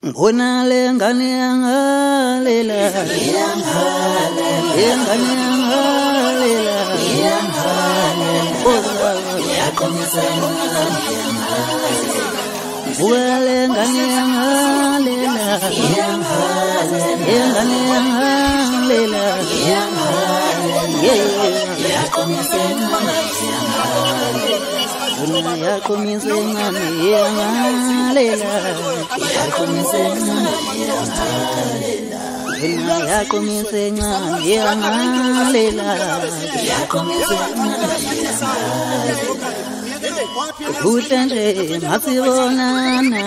Ngona lengane yangalela Uhlanje masibonana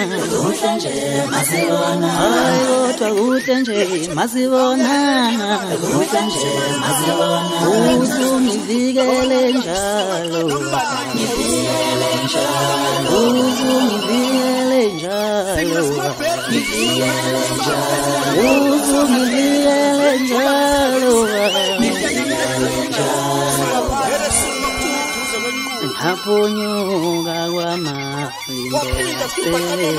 ayodwa uhlanje masibonana usungivikele njalo usungivikele njalo Hapunyuka kwamafinde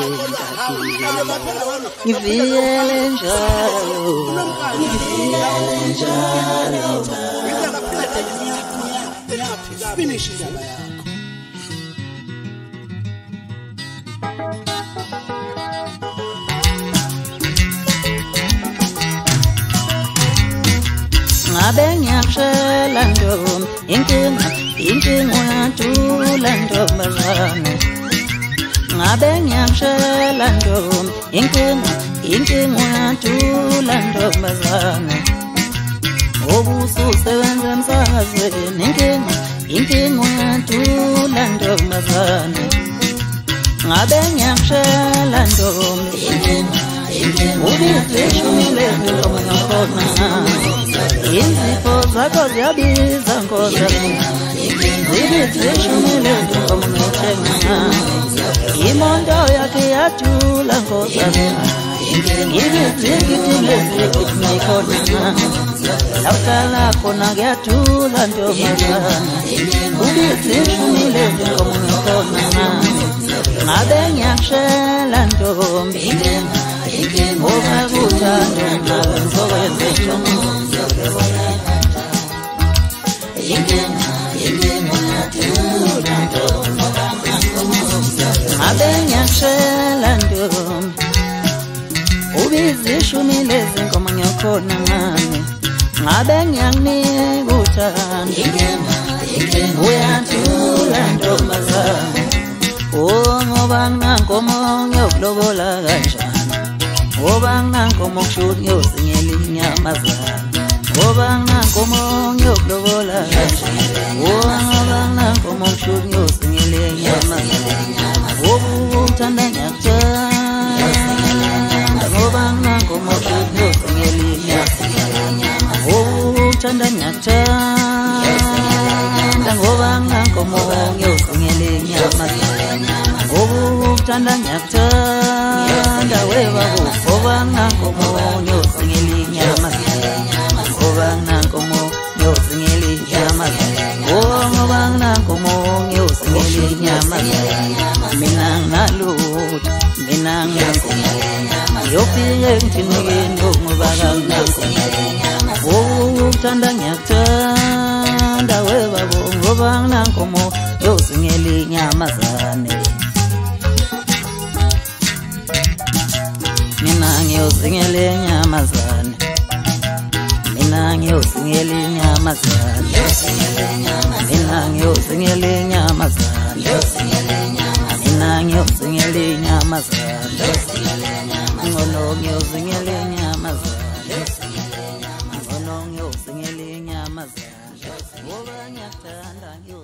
ngivikele njalo Finish indaba yakho. Ngabe ngiyashela ntombi inkinga uyajula ntombazane Ngabe ngiyashela ntombi inkinga uyajula ntombazane Obususebenza emsakazweni inkinga uyajula ntombazane Ngabe ngiyashela ntombi ubizishumile ntombi ngakhona Izifo zakho ziyabiza nkosazana Zibizishumile ntombi ngothenga Imondo yakhe yajula nkosazana Ibizikithile zikhona Lahlala khona kuyajula ntombazana Ubizishumile ntombi ngakhona Ngabe ngiyashela ntombi Ngoba kuthando nawe ngokwenza Ngabe ngiyashela ntombi Ubizishumile zinkomo ngiyakhona ngami Ngabe ngiyakunika uthando Uyajula ntombazana ngoba nginankomo ngiyokulobola kanjani Ngoba nginankomo kushuthi ngiyozingela inyamazana Ngoba nginankomo ngiyokulobola kanjani Ngoba nginankomo kushuthi ngiyozingela inyamazana Ngobuthanda ngiyakuthanda Ngoba nginankomo kushuthi ngiyozingela inyamazana Ngobuthanda ngiyakuthanda Ngoba nginankomo ngiyozingela inyamazana Ngobuthanda ngiyakuthanda webabo Ngoba nginankomo ngiyozingela inyamazana Ngoba nginankomo ngiyozingela inyamazana Ngoba nginankomo ngiyozingela inyamazana Mina nginalutho mina nginankomo Ngiyofike ngithinikeni ngoba kanginankomo Ngobuthanda ngiyakuthanda webabo Ngoba nginankomo ngiyozingela inyamazane Mina ngiyozingela inyamazane Mina ngiyozingela inyamazane Mina ngiyozingela inyamazane Mina ngiyozingela inyamazane Ngono ngiyozingela inyamazane Ngono ngiyozingela inyamazane Ngoba ngiyakuthanda